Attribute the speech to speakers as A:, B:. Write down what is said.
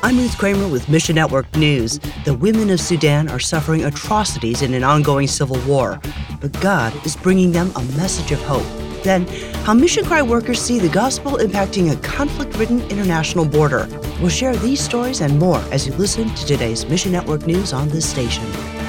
A: I'm Ruth Kramer with Mission Network News. The women of Sudan are suffering atrocities in an ongoing civil war, but God is bringing them a message of hope. Then, how Mission Cry workers see the gospel impacting a conflict-ridden international border. We'll share these stories and more as you listen to today's Mission Network News on this station.